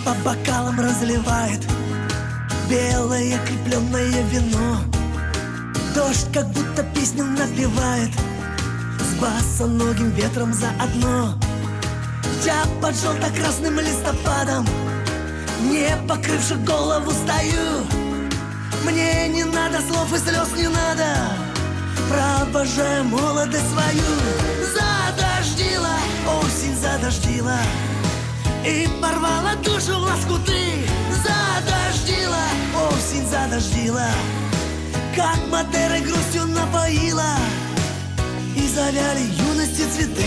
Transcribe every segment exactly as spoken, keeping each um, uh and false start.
по бокалам разливает белое крепленное вино. Дождь как будто песню напевает, с босоногим ветром заодно. Я под желто-красным листопадом, не покрывши голову, стою. Мне не надо слов и слез не надо, провожаю молодость свою. Задождила, осень задождила и порвала душу в лоскуты. Задождила, осень задождила, как Мадерой грустью напоила, и завяли юности цветы.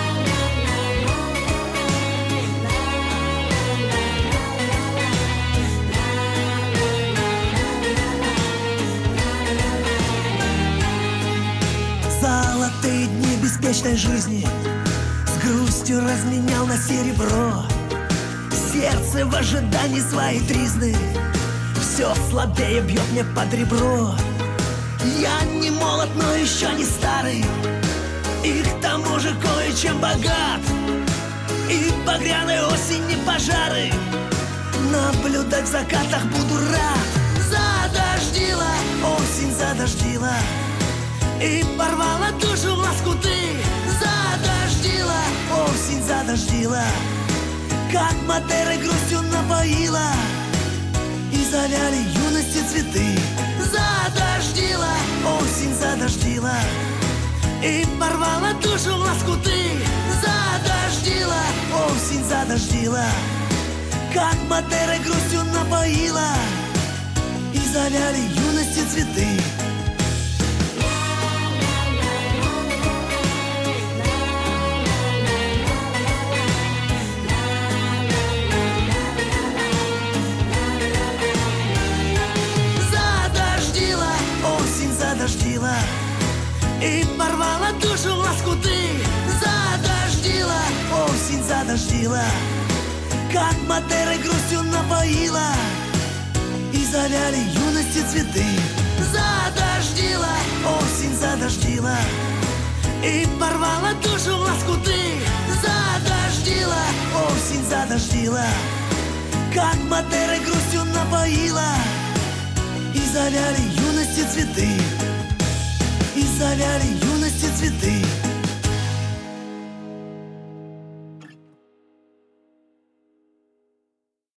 Золотые дни беспечной жизни с грустью разменял на серебро. Сердце в ожидании своей тризны все слабее бьет мне под ребро. Я не молод, но еще не старый, и к тому же кое-чем богат. И багряной осени пожары наблюдать в закатах буду рад. Задождила, осень задождила и порвала душу в лоскуты. Задождила, осень задождила, как Мадерой грустью напоила, и завяли юности цветы. Задождила, осень задождила и порвала душу в лоскуты. Задождила, осень задождила, как Мадерой грустью напоила, и завяли юности цветы. Задождила и порвала душу в лоскуты. Задождила, осень задождила, как Мадерой грустью напоила, и завяли юности цветы. Задождила, осень задождила и порвала душу в лоскуты. Задождила, осень задождила, как Мадерой грустью напоила, и завяли юности цветы. И завяли юности цветы.